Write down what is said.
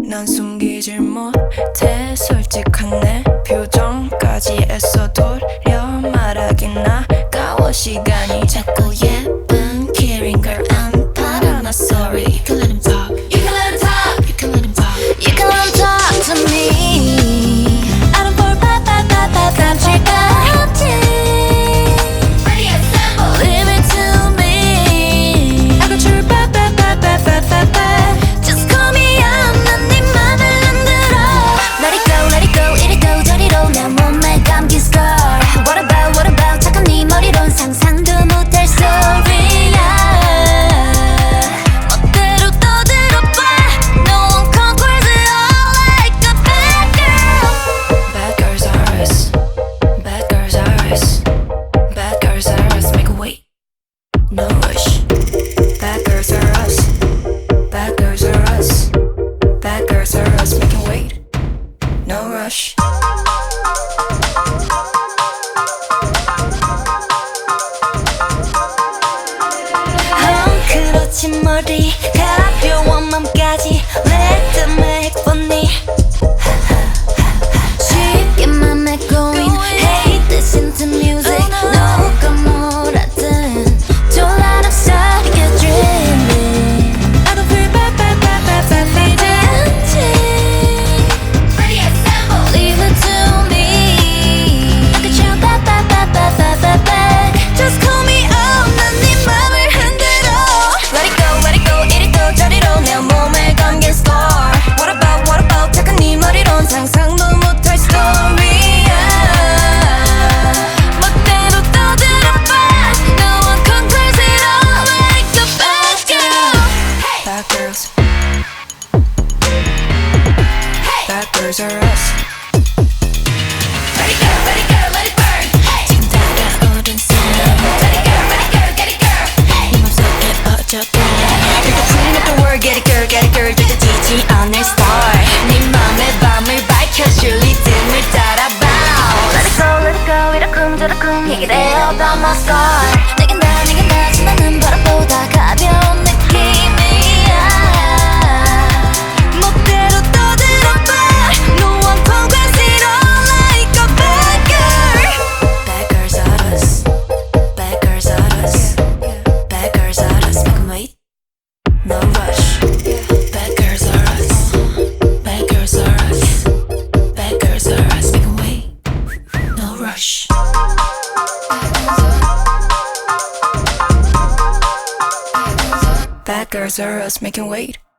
난 숨기질 못해 솔직한 내 표정까지 애써 돌려 말하긴 아까워 시간이 자꾸 예쁜 kidding girl I'm part of my story You can let him talk You can let him talk You can let him talk You can let him talk to me I don't fall 깜찍 없지 Ready assemble Leave it to me I got your Just call me up 난 네 맘을 흔들어 Let it go 이리도 저리로 내 몸에 감긴 scar What about 착한 네 머리론 상상도 못할 소리야 멋대로 떠들어봐 No one conquers it all like a bad girl Bad girls are us Bad girls are us Bad girls are us Make a wait No rush Bad girls are us Bad girls are us Bad girls are us Make a wait No rush 헝클어진 머리 가벼운 맘까지 Let them make funny 쉽게 맘에 going Hate this into music 누가 뭐라든 Don't let them stop you dreaming I don't feel bad 들리지 않지 Ready assemble Leave it to me I got you bad Just call me up 난 네 맘을 흔들어 Let it go 이리도 저리로 내 몸에 감긴 scar What about 착한 네 머리론 상상도 못할 스토리야 멋대로 떠들어봐 No one conquers it all like a bad girl Bad girls Bad girls are us Let it go, let it burn 지금 다가오는 sound Let it go, get it girl 네 맘속에 퍼져가 You're cleaning up the world Get it girl 뜨뜻해지지 않을 star 네 맘의 밤을 밝혀줄 리듬을 따라봐 Let it go 이러쿵저러쿵 얘기를 해 about my scar 내겐 다 지나는 바람보다 가벼운 느낌이야 멋대로 떠들어봐 No one conquers it all like a bad girl Bad girls are us Bad girls are us Bad girls are us Make 'em wait No rush Bad girls are us Bad girls are us Bad girls are us Make 'em wait No rush Bad girls are us making wait